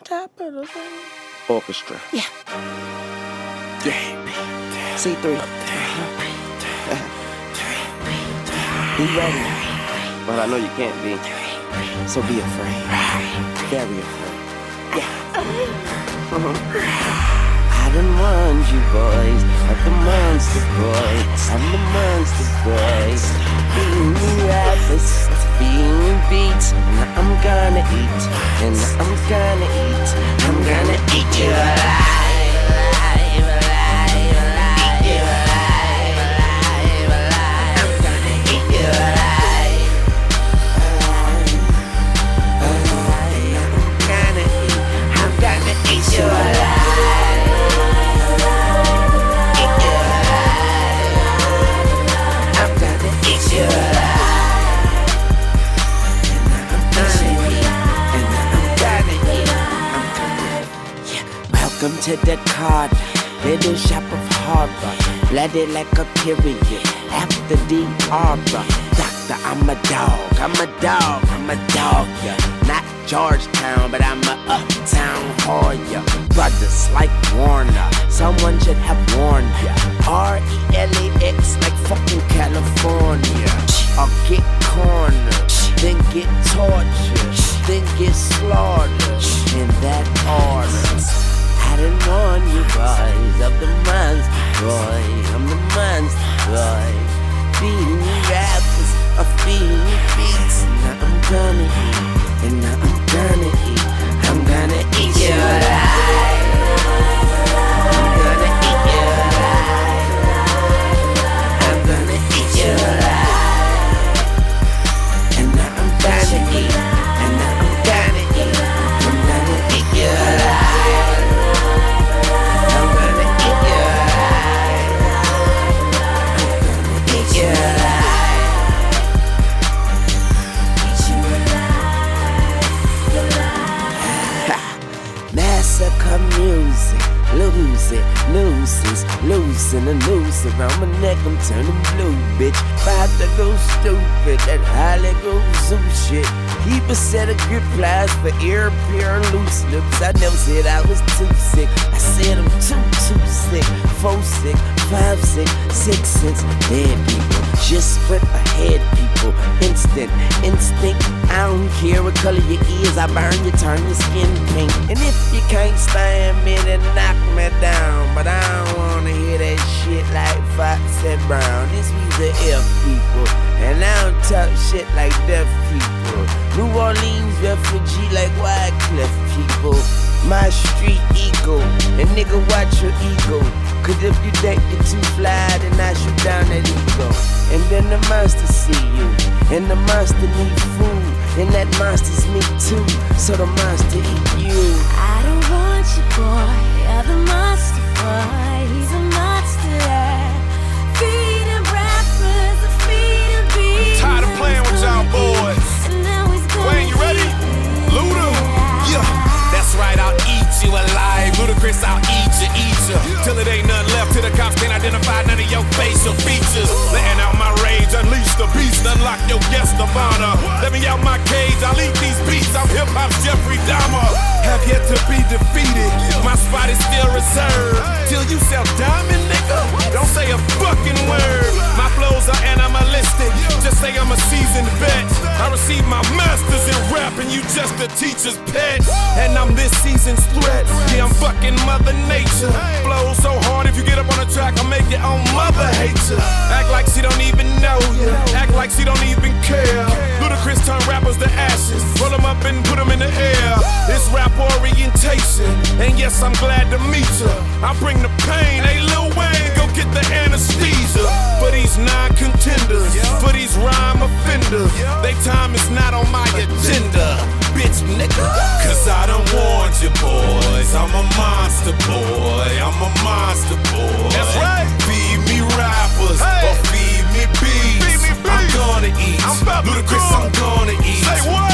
top of the orchestra. Yeah. C3. Be ready. But I know you can't be. So be afraid. Very afraid. I done warned you boys of the monster boys. I'm the monster boys. Being rappers, being beats. And I'm gonna eat. And I'm gonna eat. I'm gonna eat you alive. Welcome to the card, little shop of harbor, blooded like a period, after the arbor. Doctor, I'm a dog, I'm a dog, I'm a dog, yeah. Not Georgetown, but I'm a uptown Hoya. Brothers like Warner, someone should have warned ya. RELAX like fucking California. Or get cornered, then get tortured, then get slaughtered, in that order. I done warn you boys of the monster boy. I'm the monster boy. Feeding me rappers, or feeding me beats. Now I'm gonna eat, and now I'm gonna eat. I'm gonna eat you alive. I'm gonna eat you alive. I'm gonna eat you alive. And now I'm gonna eat, and now I'm gonna eat. I'm gonna eat you alive. Massacre music, lose it, nuisance, losing the noose around my neck, I'm turning blue, bitch. About to go stupid, that Hollywood zoo shit. Keep a set of grip plies for ear, pair, loose lips. I never said I was too sick, I said I'm too sick. 4 sick, 5 sick, 6 cents, dead people. Just split ahead, people. Instinct. I don't care what color your ears, I burn you, turn your skin pink. And if you can't stand me, then knock me down. But I don't wanna hear that shit like Fox and Brown. This be the F people, and I don't talk shit like deaf people. New Orleans refugee like Wycliffe people. My street ego, and nigga watch your ego. Cause if you think you're too fly, then I shoot down that ego. And then the monster see you, and the monster need food, and that monster's me too, so the monster eat you. I don't want you, boy, you're the monster boy, he's a monster. Feeding rappers, feeding beats. Tired of playing with y'all boys. And now he's gonna Wayne, you ready? Luda, yeah. That's right, I'll eat you alive. Ludacris, I'll eat you. Till it ain't nothing left, till the cops can't identify none of your facial features. Letting out my rage, unleash the beast, unlock your guest of honor. Let me out my cage, I'll eat these beats. I'm hip-hop's Jeffrey Dahmer. Have yet to be defeated, my spot is still reserved. Till you sell diamond, nigga, don't say a fucking word. My flows are animalistic, just say I'm a seasoned vet. I received my masters in rap and you just a teacher's pet. And I'm this season's threat, yeah, I'm fucking Mother Nature. Blow so hard if you get up on the track, I'll make your own mother hate you. Act like she don't even know you, act like she don't even care. Ludacris turn rappers to ashes, roll them up and put them in the air. It's rap orientation, and yes, I'm glad to meet you. I bring the pain, hey Lil Wayne, go get the anesthesia. For these non-contenders, for these rhyme offenders, they time is not on my agenda, bitch nigga. Cause I done warned you boys, I'm a monster boy, I'm a monster boy. That's right. Feed me rappers, or feed me beats. I'm gonna eat. Ludacris, I'm gonna eat. Say what?